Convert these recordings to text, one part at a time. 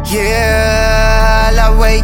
Yeah, la way,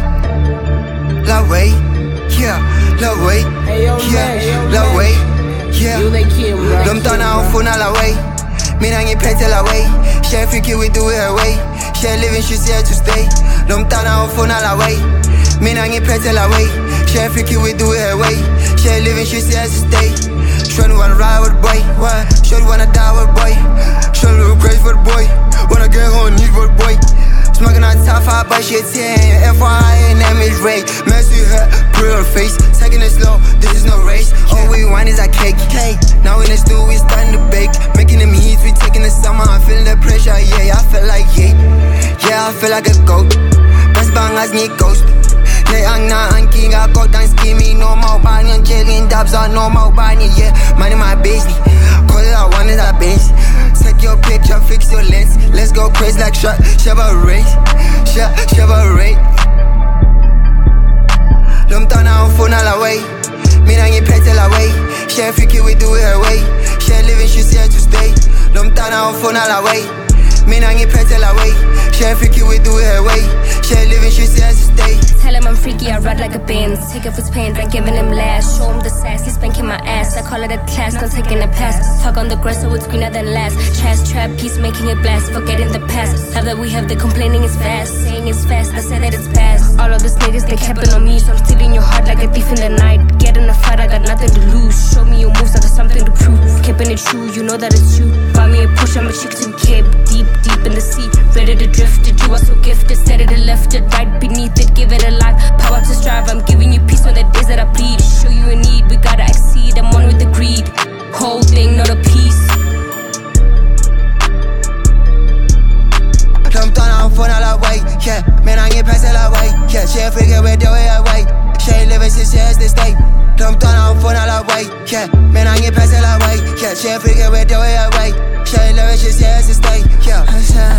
yeah, la way, yeah, la way, yeah. Lomtana ufuna la way, mina ngiphethe la way. She freaky, we do it her way. She living, she's here to stay. Lomtana ufuna la way, mina ngiphethe la way. She freaky, we do it her way. She living, she's here to stay. Shorty wanna ride with boy, what? Shorty wanna die with boy. Shorty look crazy for the boy. Wanna get home, need for the boy. Smoking on top 5, but she a 10. FYI, name is Ray. Messy hair, put on face. Taking it slow, this is no race. All we want is a cake. Now in the stew, we starting to bake. Making them heats, we taking the summer. I'm feeling the pressure, yeah, I feel like yeah, I feel like a goat. Best bang as me ghost. Nee, ang na ang king, ako tang skimmy. No more bani, ang chilling dabs on no more bani, yeah. Money my business, call it I want is a bench. Take your picture, fix your lens. Let's go crazy like Chevrolet. Chevrolet. Lomtana ufuna la way, mina ngiphethe la way. She freaky, we do it her way. She living, she's here to stay. Lomtana ufuna la way, mina ngiphethe la way. She freaky, we do it her way. She living, she's here to stay. Tell him I'm freaky, I ride like a Benz. Take off his pants, I'm giving him last. Show him the sass, he's spanking my ass. I call it a class, not taking a pass. Talk on the grass so it's greener than last. Chast trap, peace making it blast. Forgetting the past, now that we have the complaining is fast. Saying it's fast, I say that it's past. All of these niggas, they capping on me. So I'm stealing your heart like a thief in the night. Get in a fight, I got nothing to lose. Show me your moves, I got something to prove. Keeping it true, you know that it's true. Buy me a push, I'm a chick to cape. Deep in the sea, ready to drift it. You are so gifted, set it and left it right beneath it. Give it a life, power to strive. I'm giving you peace on the days that I bleed. Show you a need, we gotta exceed. I'm on with the greed. Whole thing, not a piece. Lomtana ufuna la way, yeah. Mina ngiphethe la way, yeah. She freaky, we do it her way. She living, she's here to stay. Lomtana ufuna la way, yeah. Mina ngiphethe la way, yeah. She freaky, we do it her way. She living, she's here to stay, yeah.